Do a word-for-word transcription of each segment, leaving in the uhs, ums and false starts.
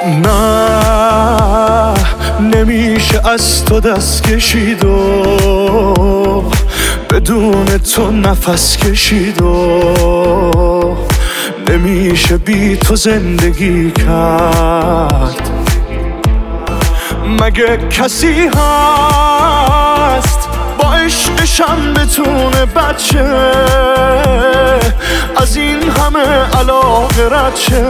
نه نمیشه از تو دست کشید و بدون تو نفس کشید و نمیشه بی تو زندگی کرد. مگه کسی هست با عشقشم بتونه بچه از این همه علاقه رد شه؟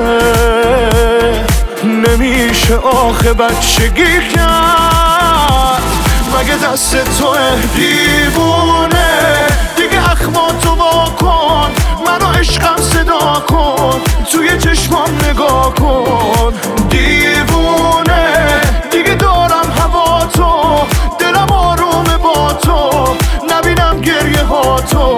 نمیشه آخه بچگی کرد. مگه دست توه دیوونه دیگه اخماتو وا کن، منو عشقم صدا کن، توی چشمام نگاه کن. دیوونه دیگه دارم هوا تو، دلم آرومه با تو، نبینم گریه ها تو.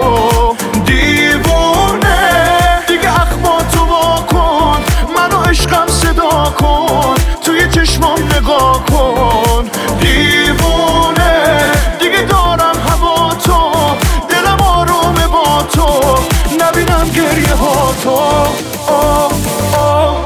دیوونه دیگه اخماتو وا کن، منو عشقم صدا کن، توی چشمام نگاه کن. دیوونه دیگه دارم هوا تو، دلم آرومه با تو، نبینم گریه ها تو. آه آه.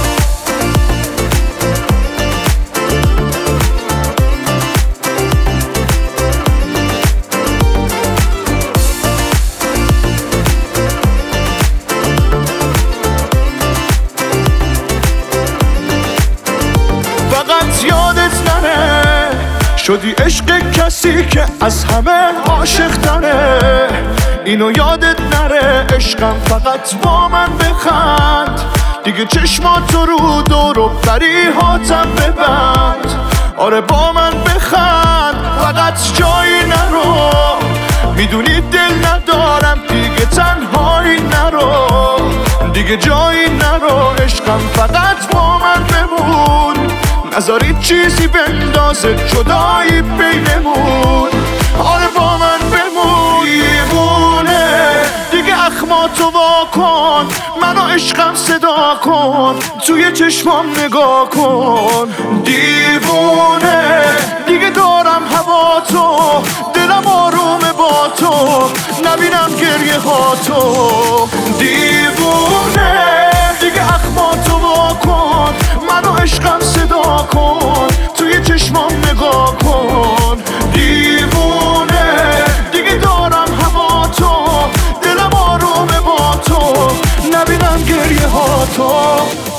فقط یادت نره شدی عشق کسی که از همه عاشق تره. اینو یادت نره عشقم فقط با من بخند، دیگه چشماتو رو دور و بری هاتم ببند. آره با من بخند فقط جایی نرو، میدونی دل ندارم دیگه تنهایی نرو، دیگه جایی نرو عشقم فقط با من بمون. نذارید چیزی بندازه جدایی بینمون. آره با من بمون. دیوونه دیگه اخماتو وا کن، منو عشقم صدا کن، توی چشمام نگاه کن. دیوونه دیگه دارم هوا تو، دلم آرومه با تو، نبینم گریه ها تو. دیوونه دیگه اخماتو وا کن، منو عشقم صدا کن، توی چشمام نگاه کن. دیوونه دیگه دارم هوا تو، دلم آرومه با تو، نبینم گریه ها تو.